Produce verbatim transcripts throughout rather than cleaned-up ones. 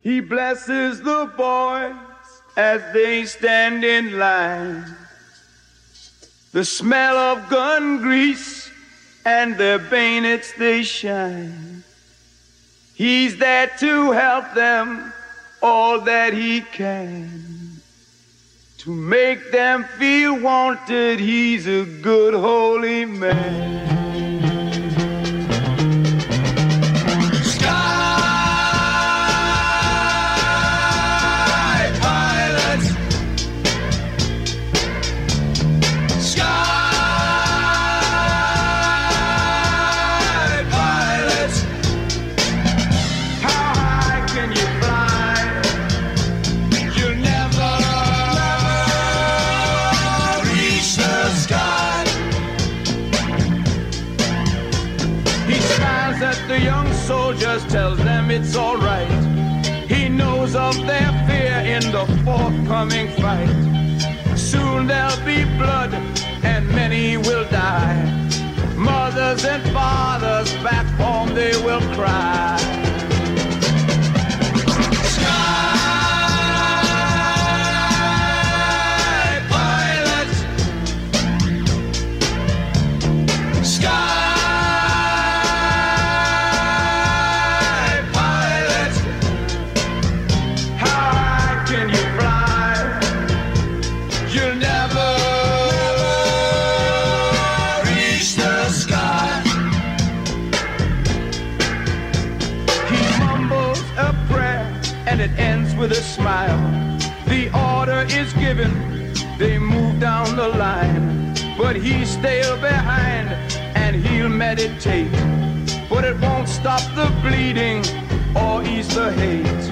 He blesses the boys as they stand in line. The smell of gun grease and their bayonets they shine. He's there to help them all that he can. To make them feel wanted, he's a good holy man. Soldiers tells them it's all right. He knows of their fear in the forthcoming fight. Soon there'll be blood and many will die. Mothers and fathers back home they will cry. Sky pilot, sky. It ends with a smile. The order is given, they move down the line. But he's still behind and he'll meditate. But it won't stop the bleeding or ease the hate.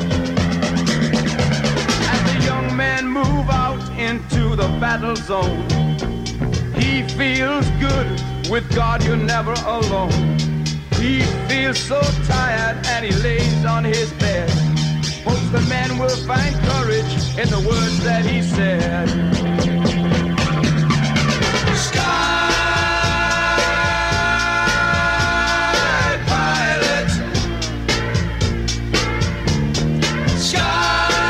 As the young men move out into the battle zone, he feels good, with God you're never alone. He feels so tired and he lays on his bed. Hopes the man will find courage in the words that he said. Sky pilot, sky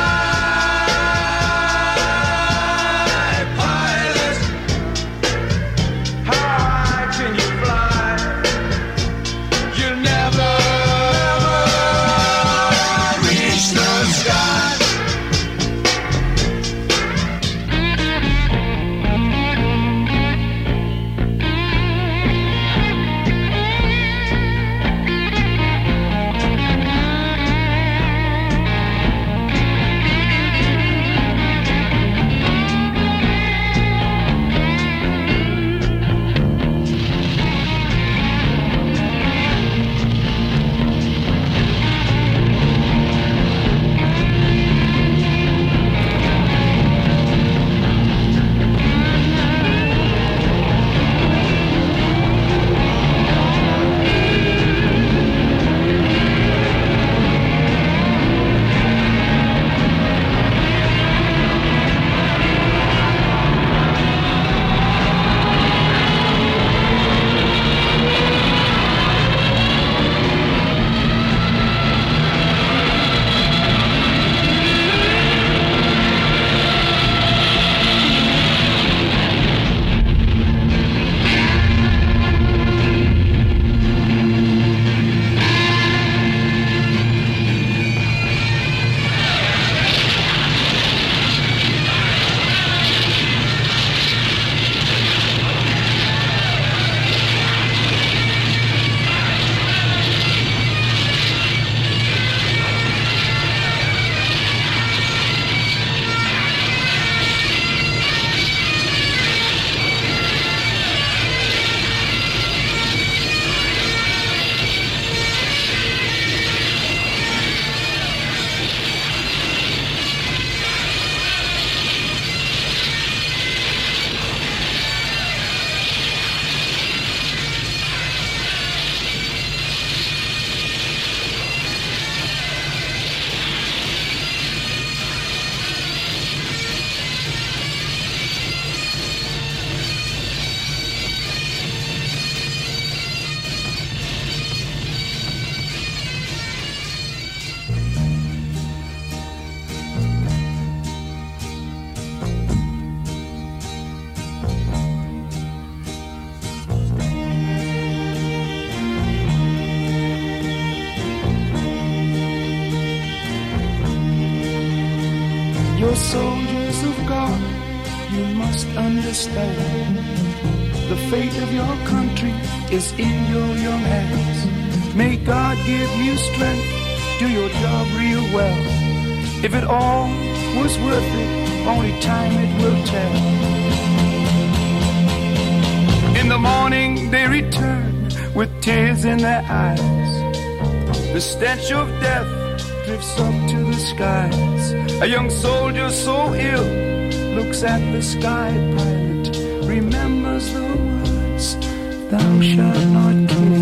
pilot, how high can you fly? You'll never reach the sky. You're soldiers of God, you must understand. The fate of your country is in your young hands. May God give you strength, do your job real well. If it all was worth it, only time it will tell. In the morning they return with tears in their eyes. The stench of death drifts up to the skies. A young soldier so ill looks at the sky pilot, remembers the words, thou shalt not kill.